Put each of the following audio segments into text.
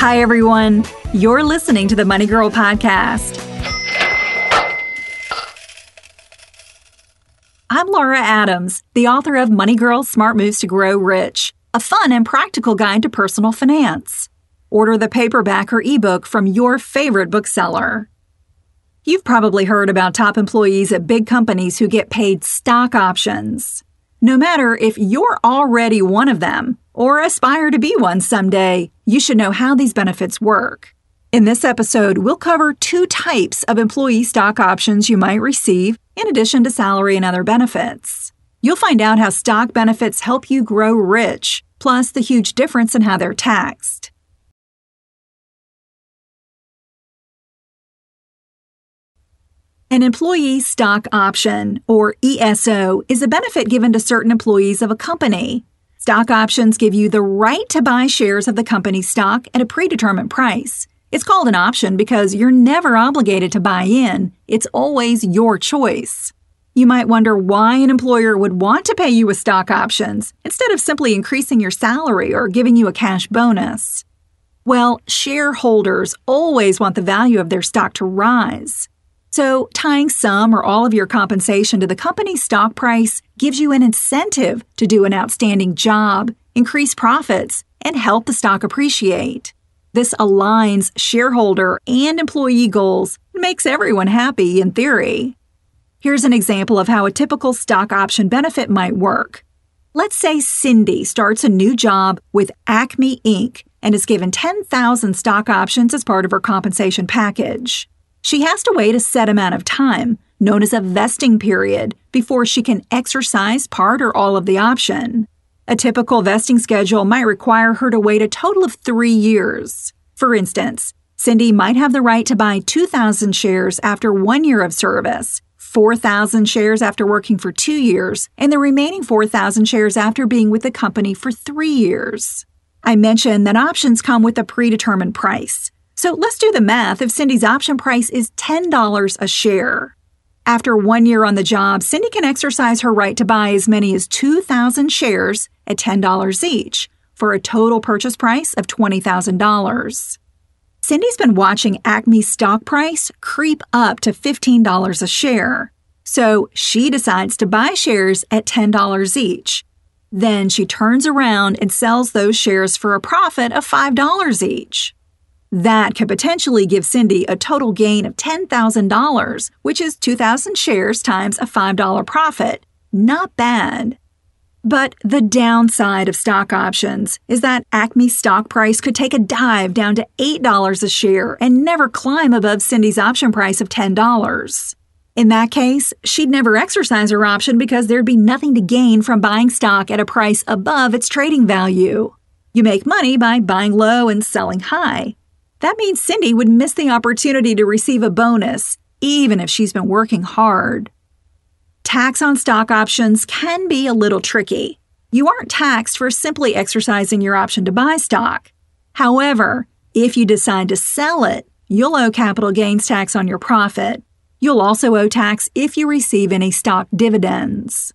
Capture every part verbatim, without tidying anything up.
Hi, everyone. You're listening to the Money Girl Podcast. I'm Laura Adams, the author of Money Girl Smart Moves to Grow Rich, a fun and practical guide to personal finance. Order the paperback or ebook from your favorite bookseller. You've probably heard about top employees at big companies who get paid stock options. No matter if you're already one of them or aspire to be one someday, you should know how these benefits work. In this episode, we'll cover two types of employee stock options you might receive in addition to salary and other benefits. You'll find out how stock benefits help you grow rich, plus the huge difference in how they're taxed. An employee stock option, or E S O, is a benefit given to certain employees of a company. Stock options give you the right to buy shares of the company's stock at a predetermined price. It's called an option because you're never obligated to buy in. It's always your choice. You might wonder why an employer would want to pay you with stock options instead of simply increasing your salary or giving you a cash bonus. Well, shareholders always want the value of their stock to rise. So, tying some or all of your compensation to the company's stock price gives you an incentive to do an outstanding job, increase profits, and help the stock appreciate. This aligns shareholder and employee goals and makes everyone happy in theory. Here's an example of how a typical stock option benefit might work. Let's say Cindy starts a new job with Acme Incorporated and is given ten thousand stock options as part of her compensation package. She has to wait a set amount of time, known as a vesting period, before she can exercise part or all of the option. A typical vesting schedule might require her to wait a total of three years. For instance, Cindy might have the right to buy two thousand shares after one year of service, four thousand shares after working for two years, and the remaining four thousand shares after being with the company for three years. I mentioned that options come with a predetermined price. So let's do the math if Cindy's option price is ten dollars a share. After one year on the job, Cindy can exercise her right to buy as many as two thousand shares at ten dollars each, for a total purchase price of twenty thousand dollars. Cindy's been watching Acme's stock price creep up to fifteen dollars a share, so she decides to buy shares at ten dollars each. Then she turns around and sells those shares for a profit of five dollars each. That could potentially give Cindy a total gain of ten thousand dollars, which is two thousand shares times a five dollars profit. Not bad. But the downside of stock options is that Acme's stock price could take a dive down to eight dollars a share and never climb above Cindy's option price of ten dollars. In that case, she'd never exercise her option because there'd be nothing to gain from buying stock at a price above its trading value. You make money by buying low and selling high. That means Cindy would miss the opportunity to receive a bonus, even if she's been working hard. Tax on stock options can be a little tricky. You aren't taxed for simply exercising your option to buy stock. However, if you decide to sell it, you'll owe capital gains tax on your profit. You'll also owe tax if you receive any stock dividends.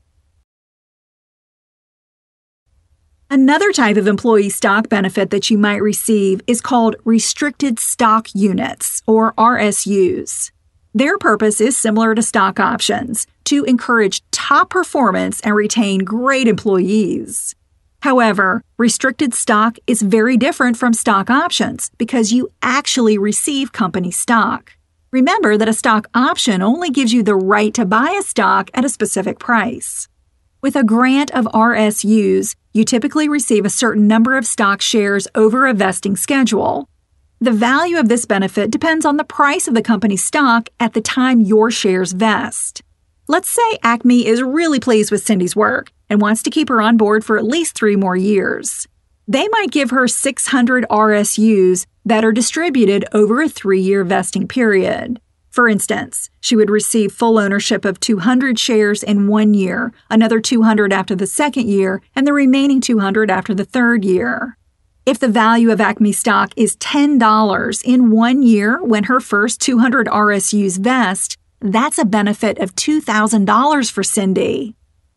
Another type of employee stock benefit that you might receive is called Restricted Stock Units, or R S Us. Their purpose is similar to stock options, to encourage top performance and retain great employees. However, restricted stock is very different from stock options because you actually receive company stock. Remember that a stock option only gives you the right to buy a stock at a specific price. With a grant of R S Us, you typically receive a certain number of stock shares over a vesting schedule. The value of this benefit depends on the price of the company's stock at the time your shares vest. Let's say Acme is really pleased with Cindy's work and wants to keep her on board for at least three more years. They might give her six hundred R S Us that are distributed over a three-year vesting period. For instance, she would receive full ownership of two hundred shares in one year, another two hundred after the second year, and the remaining two hundred after the third year. If the value of Acme stock is ten dollars in one year when her first two hundred R S Us vest, that's a benefit of two thousand dollars for Cindy.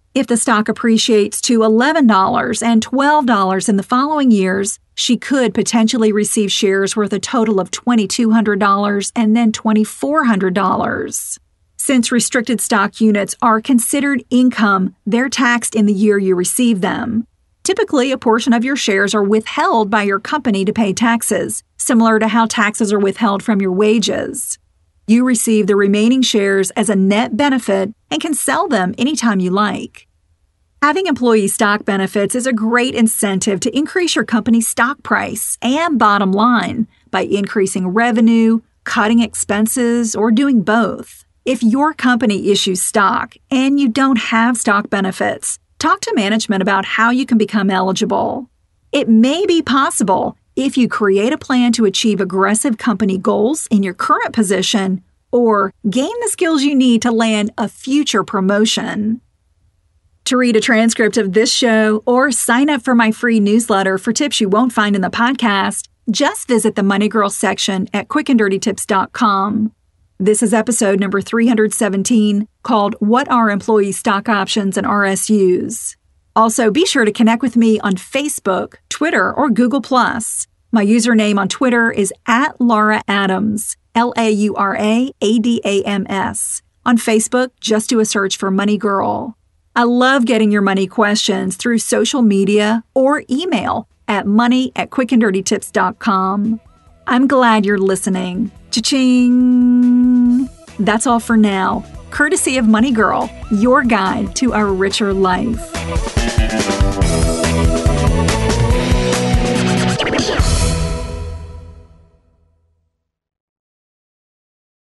If the stock appreciates to eleven dollars and twelve dollars in the following years, she could potentially receive shares worth a total of two thousand two hundred dollars and then two thousand four hundred dollars. Since restricted stock units are considered income, they're taxed in the year you receive them. Typically, a portion of your shares are withheld by your company to pay taxes, similar to how taxes are withheld from your wages. You receive the remaining shares as a net benefit and can sell them anytime you like. Having employee stock benefits is a great incentive to increase your company's stock price and bottom line by increasing revenue, cutting expenses, or doing both. If your company issues stock and you don't have stock benefits, talk to management about how you can become eligible. It may be possible if you create a plan to achieve aggressive company goals in your current position or gain the skills you need to land a future promotion. To read a transcript of this show or sign up for my free newsletter for tips you won't find in the podcast, just visit the Money Girl section at quick and dirty tips dot com. This is episode number three hundred seventeen, called What Are Employee Stock Options and R S Us? Also, be sure to connect with me on Facebook, Twitter, or Google plus. My username on Twitter is at Laura Adams, L A U R A A D A M S. On Facebook, just do a search for Money Girl. I love getting your money questions through social media or email at money at quick and dirty tips dot com. I'm glad you're listening. Cha-ching! That's all for now. Courtesy of Money Girl, your guide to a richer life.